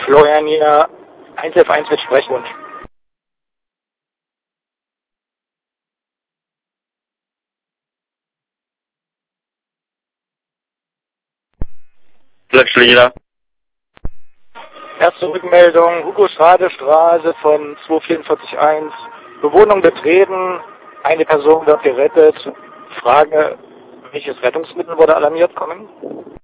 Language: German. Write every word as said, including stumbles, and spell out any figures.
Florian hier, eins elf eins mit Sprechwunsch. Flöckschlieder. Erste Rückmeldung, Hugo Strade Straße von zwei vier vier eins. Bewohnung betreten, eine Person wird gerettet. Frage, welches Rettungsmittel wurde alarmiert kommen?